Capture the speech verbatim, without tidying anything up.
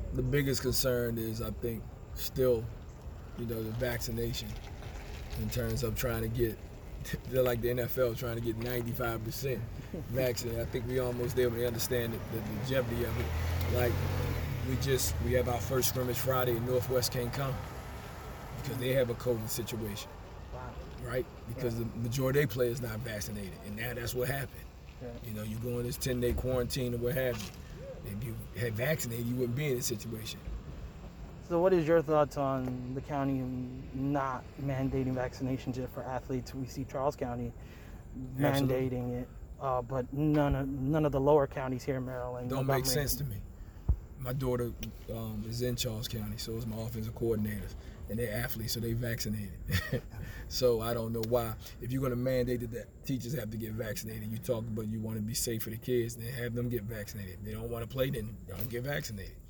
the biggest concern is, I think, still, you know, the vaccination in terms of trying to get, they're like the N F L trying to get ninety-five percent vaccinated. I think we almost there, but they understand the, the, the jeopardy of it. Like, we just, we have our first scrimmage Friday and Northwest can't come because they have a COVID situation, Wow. right? Because Right. the majority of their players not vaccinated, and now that's what happened. Right. You know, you go in this ten-day quarantine or what have you. If you had vaccinated, you wouldn't be in this situation. So what is your thoughts on the county not mandating vaccinations yet for athletes? We see Charles County Absolutely. mandating it, uh, but none of none of the lower counties here in Maryland. Don't Montgomery. make sense to me. My daughter um, is in Charles County, so is my offensive coordinators, and they're athletes, so they vaccinated. So I don't know why. If you're going to mandate that, that teachers have to get vaccinated, you talk about you want to be safe for the kids, then have them get vaccinated. If they don't want to play, then don't get vaccinated.